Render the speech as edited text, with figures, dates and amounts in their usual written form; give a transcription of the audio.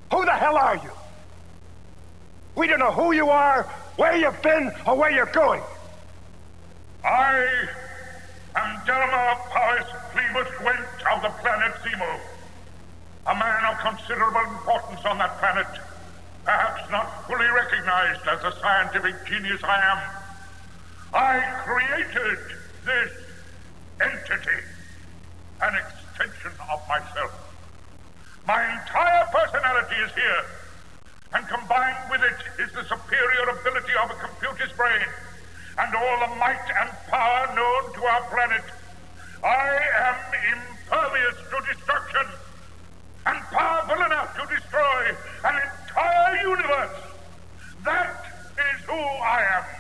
Who the hell are you? We don't know who you are, where you've been, or where you're going. I am Delmar Powis Primus Gwent of the planet Zemo. A man of considerable importance on that planet. Perhaps not fully recognized as the scientific genius I am. I created this entity, an extension of myself. My entire personality is here, and combined with it is the superior ability of a computer's brain, and all the might and power known to our planet. I am impervious to destruction, and powerful enough to destroy an entire universe. That is who I am.